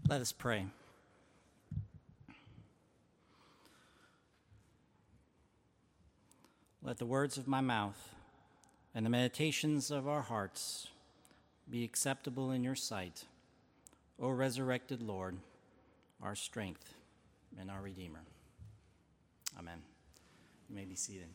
Let us pray. Let the words of my mouth and the meditations of our hearts be acceptable in your sight, O resurrected Lord, our strength and our Redeemer. Amen. You may be seated.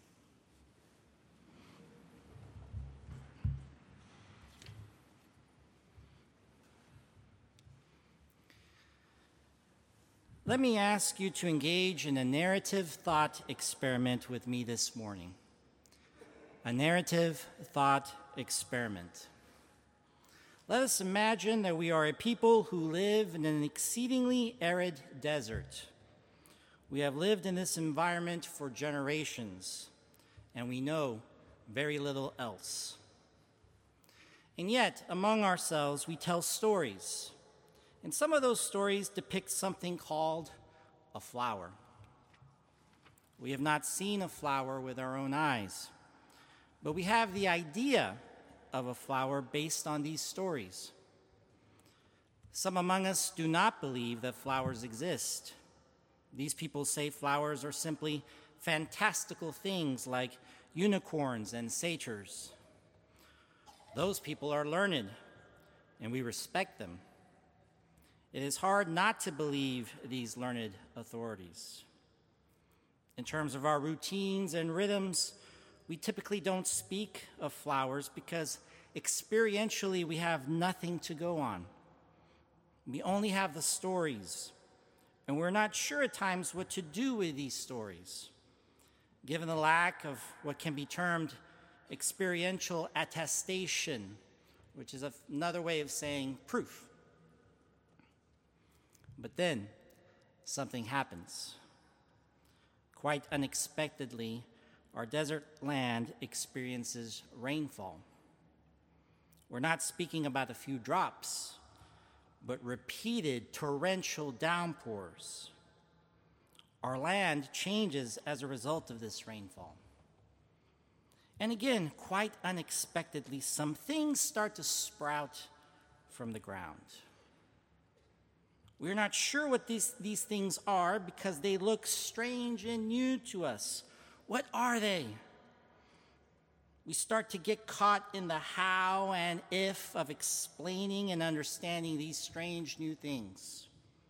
Let me ask you to engage in a narrative thought experiment with me this morning. A narrative thought experiment. Let us imagine that we are a people who live in an exceedingly arid desert. We have lived in this environment for generations, and we know very little else. And yet, among ourselves, we tell stories. And some of those stories depict something called a flower. We have not seen a flower with our own eyes, but we have the idea of a flower based on these stories. Some among us do not believe that flowers exist. These people say flowers are simply fantastical things like unicorns and satyrs. Those people are learned, and we respect them. It is hard not to believe these learned authorities. In terms of our routines and rhythms, we typically don't speak of flowers because experientially we have nothing to go on. We only have the stories, and we're not sure at times what to do with these stories, given the lack of what can be termed experiential attestation, which is another way of saying proof. But then something happens. Quite unexpectedly, our desert land experiences rainfall. We're not speaking about a few drops, but repeated torrential downpours. Our land changes as a result of this rainfall. And again, quite unexpectedly, some things start to sprout from the ground. We're not sure what these things are because they look strange and new to us. What are they? We start to get caught in the how and if of explaining and understanding these strange new things.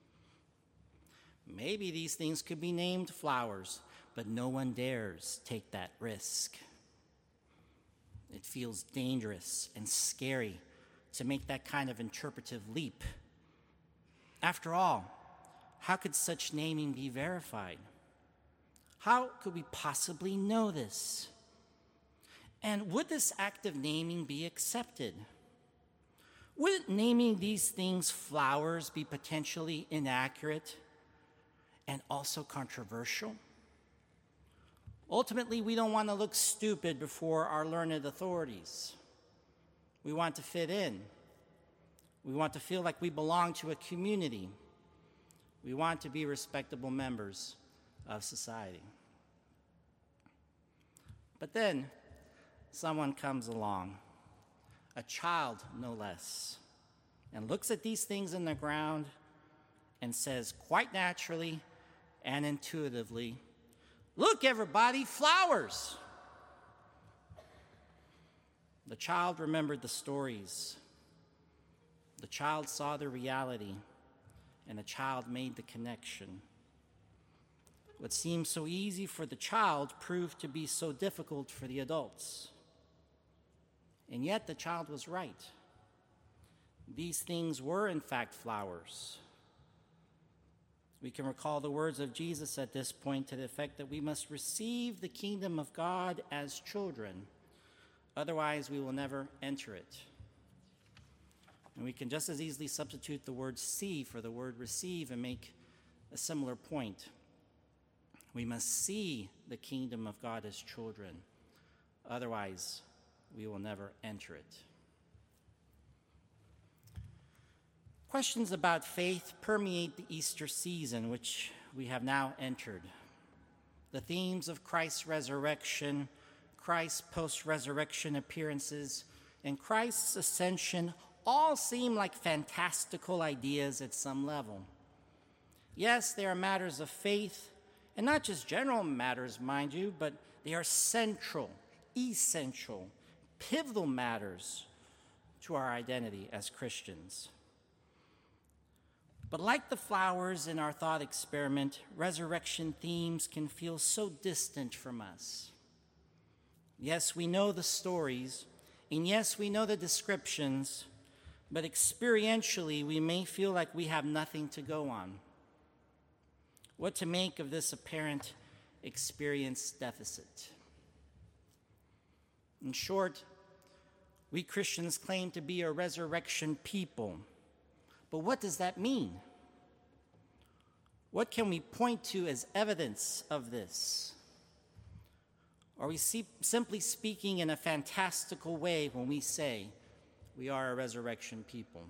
Maybe these things could be named flowers, but no one dares take that risk. It feels dangerous and scary to make that kind of interpretive leap. After all, how could such naming be verified? How could we possibly know this? And would this act of naming be accepted? Would naming these things flowers be potentially inaccurate and also controversial? Ultimately, we don't want to look stupid before our learned authorities. We want to fit in. We want to feel like we belong to a community. We want to be respectable members of society. But then someone comes along, a child no less, and looks at these things in the ground and says quite naturally and intuitively, "Look, everybody, flowers!" The child remembered the stories. The child saw the reality, and the child made the connection. What seemed so easy for the child proved to be so difficult for the adults. And yet the child was right. These things were, in fact, flowers. We can recall the words of Jesus at this point to the effect that we must receive the kingdom of God as children. Otherwise, we will never enter it. And we can just as easily substitute the word see for the word receive and make a similar point. We must see the kingdom of God as children. Otherwise, we will never enter it. Questions about faith permeate the Easter season, which we have now entered. The themes of Christ's resurrection, Christ's post-resurrection appearances, and Christ's ascension all seem like fantastical ideas at some level. Yes, they are matters of faith, and not just general matters, mind you, but they are central, essential, pivotal matters to our identity as Christians. But like the flowers in our thought experiment, resurrection themes can feel so distant from us. Yes, we know the stories, and yes, we know the descriptions, but experientially, we may feel like we have nothing to go on. What to make of this apparent experience deficit? In short, we Christians claim to be a resurrection people. But what does that mean? What can we point to as evidence of this? Are we simply speaking in a fantastical way when we say we are a resurrection people?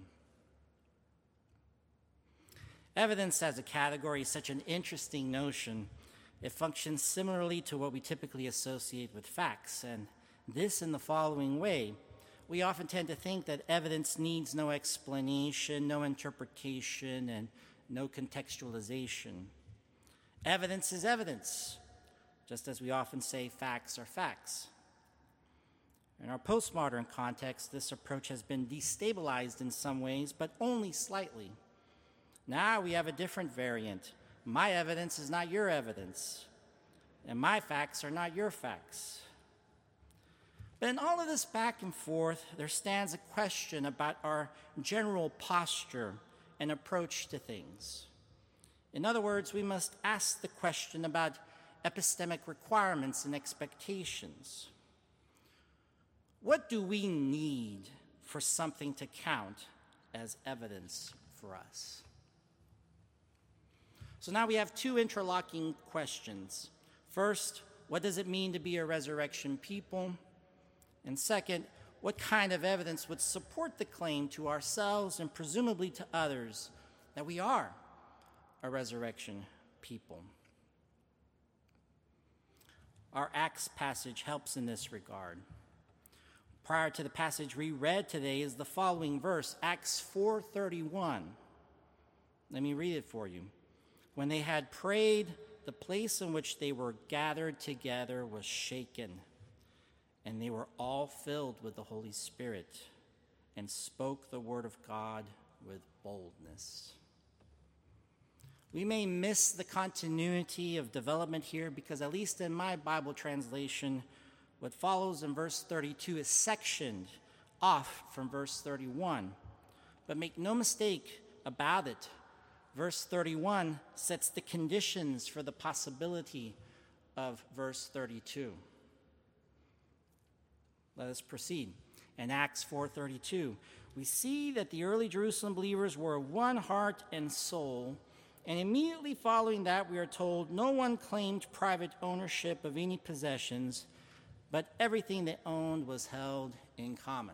Evidence as a category is such an interesting notion. It functions similarly to what we typically associate with facts, and this in the following way. We often tend to think that evidence needs no explanation, no interpretation, and no contextualization. Evidence is evidence, just as we often say facts are facts. In our postmodern context, this approach has been destabilized in some ways, but only slightly. Now we have a different variant. My evidence is not your evidence, and my facts are not your facts. But in all of this back and forth, there stands a question about our general posture and approach to things. In other words, we must ask the question about epistemic requirements and expectations. What do we need for something to count as evidence for us? So now we have two interlocking questions. First, what does it mean to be a resurrection people? And second, what kind of evidence would support the claim to ourselves and presumably to others that we are a resurrection people? Our Acts passage helps in this regard. Prior to the passage we read today is the following verse, Acts 4:31. Let me read it for you. When they had prayed, the place in which they were gathered together was shaken, and they were all filled with the Holy Spirit and spoke the word of God with boldness. We may miss the continuity of development here because, at least in my Bible translation, what follows in verse 32 is sectioned off from verse 31. But make no mistake about it, verse 31 sets the conditions for the possibility of verse 32. Let us proceed. In Acts 4:32, we see that the early Jerusalem believers were of one heart and soul, and immediately following that, we are told no one claimed private ownership of any possessions, but everything they owned was held in common.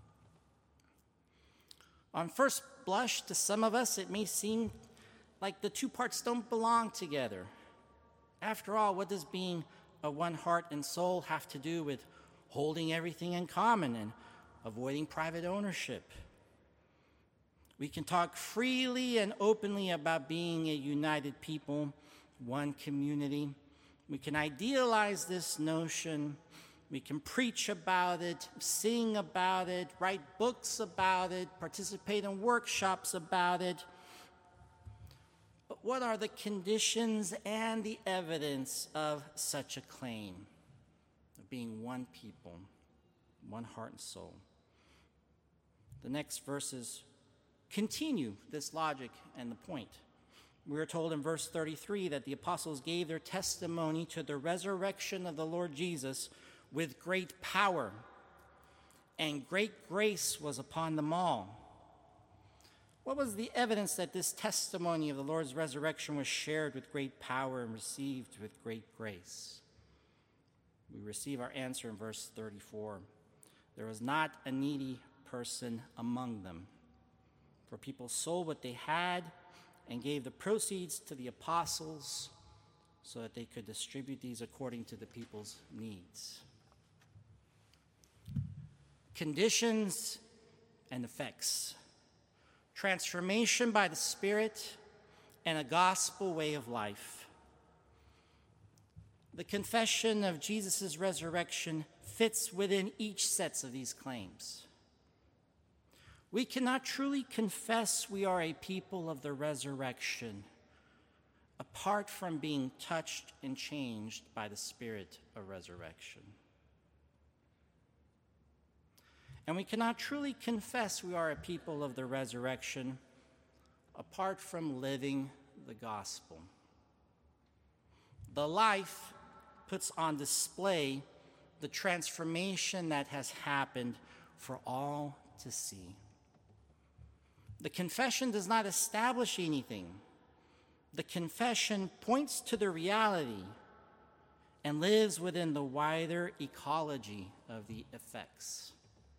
On first blush, to some of us, it may seem like the two parts don't belong together. After all, what does being a one heart and soul have to do with holding everything in common and avoiding private ownership? We can talk freely and openly about being a united people, one community. We can idealize this notion. We can preach about it, sing about it, write books about it, participate in workshops about it. But what are the conditions and the evidence of such a claim of being one people, one heart and soul? The next verses continue this logic and the point. We are told in verse 33 that the apostles gave their testimony to the resurrection of the Lord Jesus with great power, and great grace was upon them all. What was the evidence that this testimony of the Lord's resurrection was shared with great power and received with great grace? We receive our answer in verse 34. There was not a needy person among them, for people sold what they had and gave the proceeds to the apostles so that they could distribute these according to the people's needs. Conditions and effects, transformation by the Spirit, and a gospel way of life. The confession of Jesus' resurrection fits within each set of these claims. We cannot truly confess we are a people of the resurrection apart from being touched and changed by the Spirit of resurrection. And we cannot truly confess we are a people of the resurrection apart from living the gospel. The life puts on display the transformation that has happened for all to see. The confession does not establish anything. The confession points to the reality and lives within the wider ecology of the effects.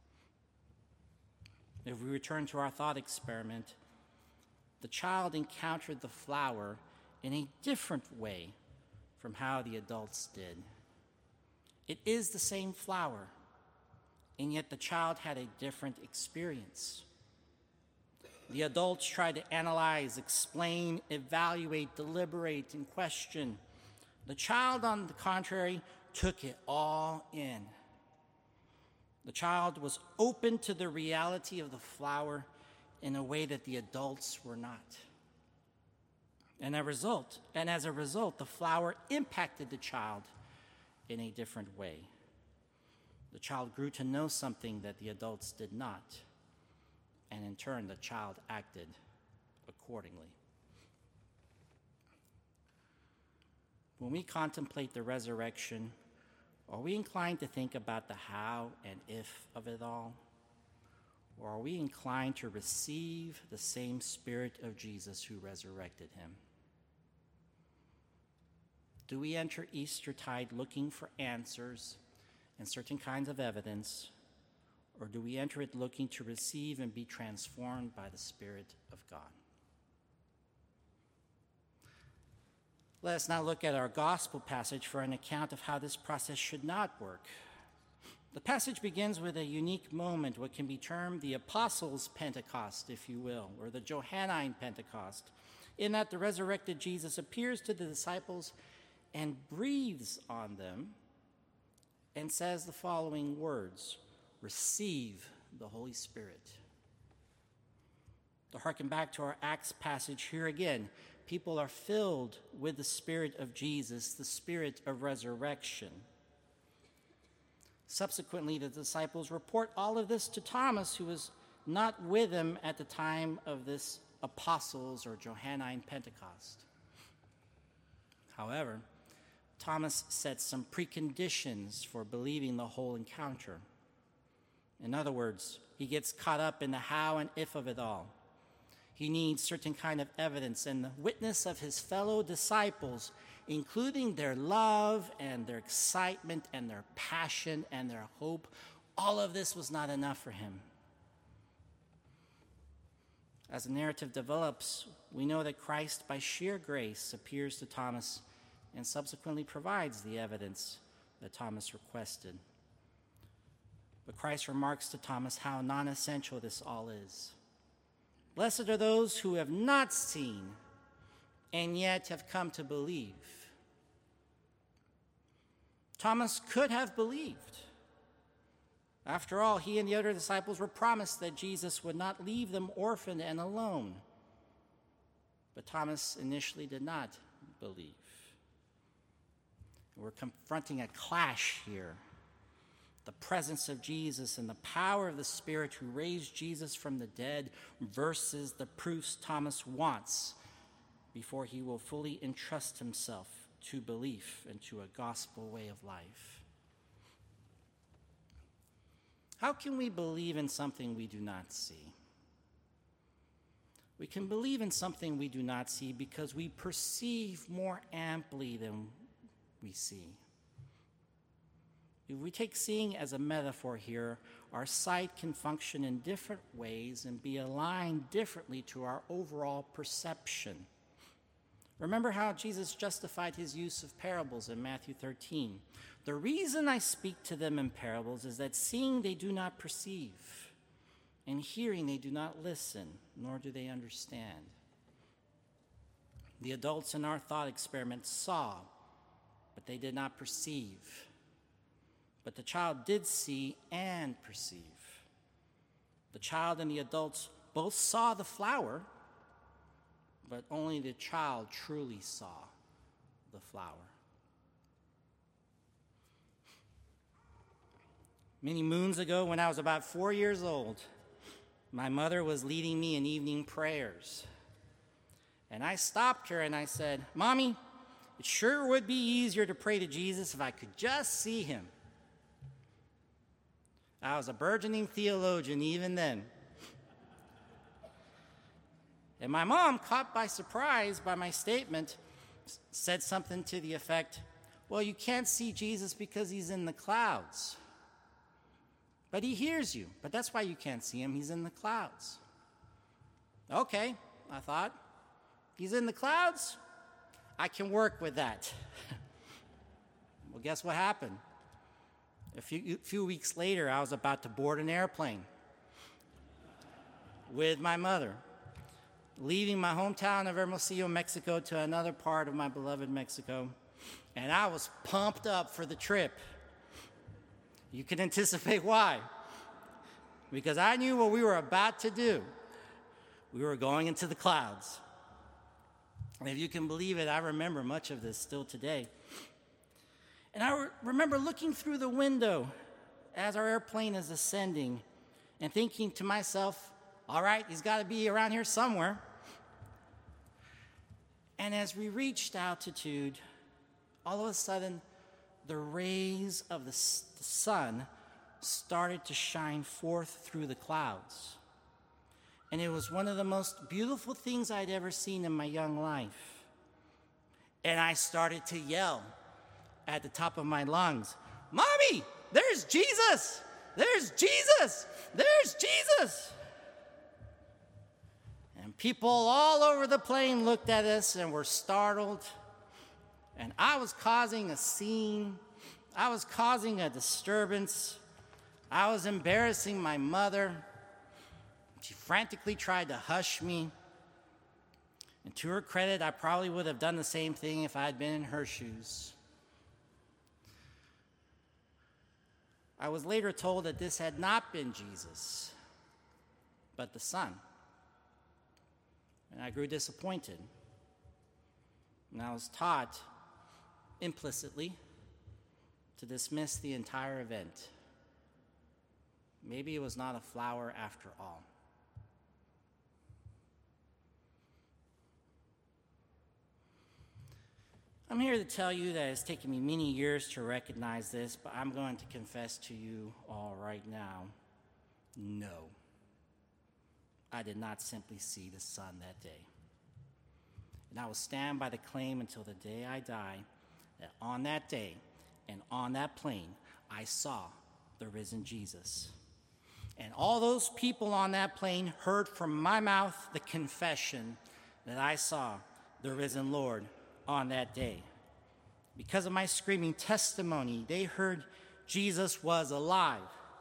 If we return to our thought experiment, the child encountered the flower in a different way from how the adults did. It is the same flower, and yet the child had a different experience. The adults tried to analyze, explain, evaluate, deliberate, and question. The child, on the contrary, took it all in. The child was open to the reality of the flower in a way that the adults were not. And as a result, the flower impacted the child in a different way. The child grew to know something that the adults did not. And in turn, the child acted accordingly. When we contemplate the resurrection, are we inclined to think about the how and if of it all? Or are we inclined to receive the same Spirit of Jesus who resurrected him? Do we enter Eastertide looking for answers and certain kinds of evidence? Or do we enter it looking to receive and be transformed by the Spirit of God? Let us now look at our gospel passage for an account of how this process should not work. The passage begins with a unique moment, what can be termed the Apostles' Pentecost, if you will, or the Johannine Pentecost, in that the resurrected Jesus appears to the disciples and breathes on them and says the following words: receive the Holy Spirit. To harken back to our Acts passage here again, people are filled with the Spirit of Jesus, the Spirit of resurrection. Subsequently, the disciples report all of this to Thomas, who was not with them at the time of this Apostles' or Johannine Pentecost. However, Thomas sets some preconditions for believing the whole encounter. In other words, he gets caught up in the how and if of it all. He needs certain kind of evidence, and the witness of his fellow disciples, including their love and their excitement and their passion and their hope, all of this was not enough for him. As the narrative develops, we know that Christ, by sheer grace, appears to Thomas and subsequently provides the evidence that Thomas requested. But Christ remarks to Thomas how non-essential this all is. Blessed are those who have not seen and yet have come to believe. Thomas could have believed. After all, he and the other disciples were promised that Jesus would not leave them orphaned and alone. But Thomas initially did not believe. We're confronting a clash here. The presence of Jesus and the power of the Spirit who raised Jesus from the dead versus the proofs Thomas wants before he will fully entrust himself to belief and to a gospel way of life. How can we believe in something we do not see? We can believe in something we do not see because we perceive more amply than we see. If we take seeing as a metaphor here, our sight can function in different ways and be aligned differently to our overall perception. Remember how Jesus justified his use of parables in Matthew 13. The reason I speak to them in parables is that seeing they do not perceive, and hearing they do not listen, nor do they understand. The adults in our thought experiment saw, but they did not perceive. But the child did see and perceive. The child and the adults both saw the flower, but only the child truly saw the flower. Many moons ago, when I was about 4 years old, my mother was leading me in evening prayers. And I stopped her and I said, "Mommy, it sure would be easier to pray to Jesus if I could just see him." I was a burgeoning theologian even then. And my mom, caught by surprise by my statement, said something to the effect, "Well, you can't see Jesus because he's in the clouds. But he hears you, but that's why you can't see him. He's in the clouds." Okay, I thought. He's in the clouds? I can work with that. Well, guess what happened? A few weeks later, I was about to board an airplane with my mother, leaving my hometown of Hermosillo, Mexico, to another part of my beloved Mexico. And I was pumped up for the trip. You can anticipate why. Because I knew what we were about to do. We were going into the clouds. And if you can believe it, I remember much of this still today. And I remember looking through the window as our airplane is ascending and thinking to myself, all right, he's got to be around here somewhere. And as we reached altitude, all of a sudden, the rays of the sun started to shine forth through the clouds. And it was one of the most beautiful things I'd ever seen in my young life. And I started to yell at the top of my lungs, "Mommy, there's Jesus! There's Jesus! There's Jesus!" And people all over the plane looked at us and were startled. And I was causing a scene. I was causing a disturbance. I was embarrassing my mother. She frantically tried to hush me. And to her credit, I probably would have done the same thing if I had been in her shoes. I was later told that this had not been Jesus, but the sun. And I grew disappointed. And I was taught implicitly to dismiss the entire event. Maybe it was not a flower after all. I'm here to tell you that it's taken me many years to recognize this, but I'm going to confess to you all right now, no. I did not simply see the sun that day. And I will stand by the claim until the day I die that on that day and on that plane, I saw the risen Jesus. And all those people on that plane heard from my mouth the confession that I saw the risen Lord on that day. Because of my screaming testimony, they heard Jesus was alive.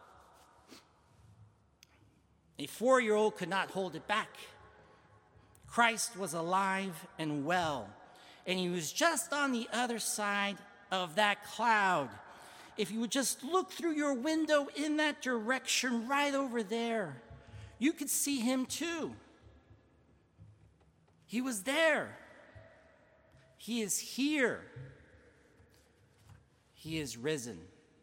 A 4-year-old could not hold it back. Christ was alive and well, and he was just on the other side of that cloud. If you would just look through your window in that direction right over there, you could see him too. He was there. He is here. He is risen.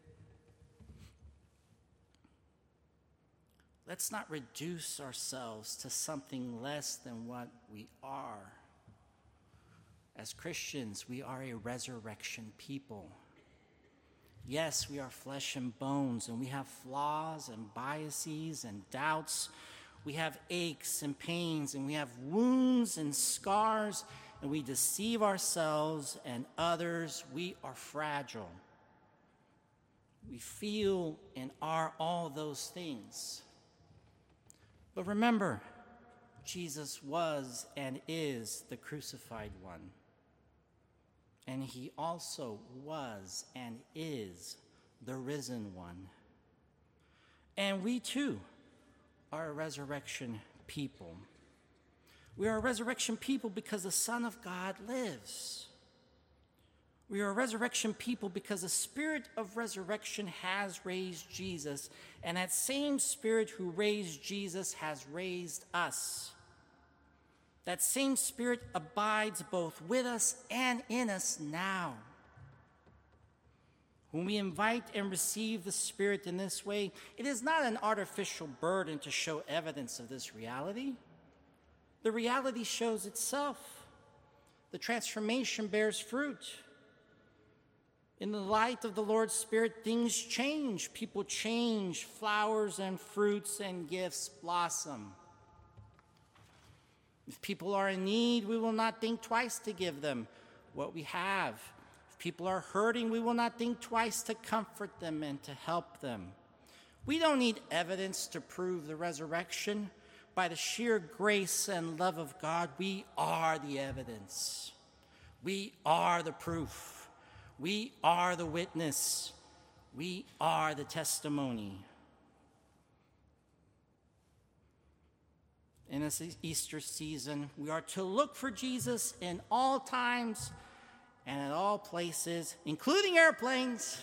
Let's not reduce ourselves to something less than what we are. As Christians, we are a resurrection people. Yes, we are flesh and bones, and we have flaws and biases and doubts. We have aches and pains, and we have wounds and scars, and we deceive ourselves and others. We are fragile. We feel and are all those things. But remember, Jesus was and is the crucified one. And he also was and is the risen one. And we too are a resurrection people. We are a resurrection people because the Son of God lives. We are a resurrection people because the Spirit of resurrection has raised Jesus, and that same Spirit who raised Jesus has raised us. That same Spirit abides both with us and in us now. When we invite and receive the Spirit in this way, it is not an artificial burden to show evidence of this reality. The reality shows itself. The transformation bears fruit. In the light of the Lord's Spirit, things change. People change. Flowers and fruits and gifts blossom. If people are in need, we will not think twice to give them what we have. If people are hurting, we will not think twice to comfort them and to help them. We don't need evidence to prove the resurrection. By the sheer grace and love of God, we are the evidence. We are the proof. We are the witness. We are the testimony. In this Easter season, we are to look for Jesus in all times and at all places, including airplanes,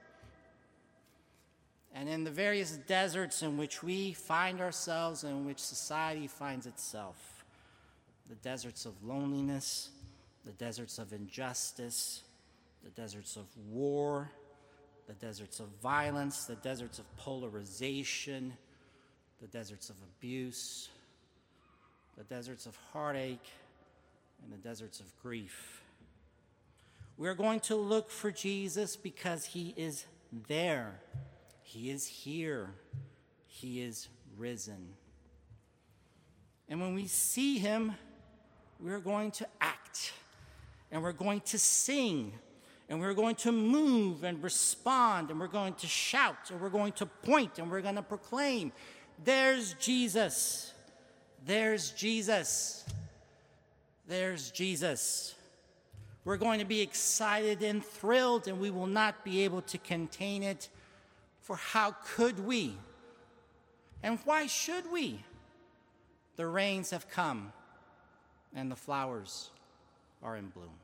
and in the various deserts in which we find ourselves and in which society finds itself. The deserts of loneliness, the deserts of injustice, the deserts of war, the deserts of violence, the deserts of polarization, the deserts of abuse, the deserts of heartache, and the deserts of grief. We're going to look for Jesus because he is there. He is here. He is risen. And when we see him, we're going to act, and we're going to sing, and we're going to move and respond, and we're going to shout, and we're going to point, and we're going to proclaim, "There's Jesus. There's Jesus. There's Jesus." We're going to be excited and thrilled, and we will not be able to contain it. For how could we? And why should we? The rains have come, and the flowers are in bloom.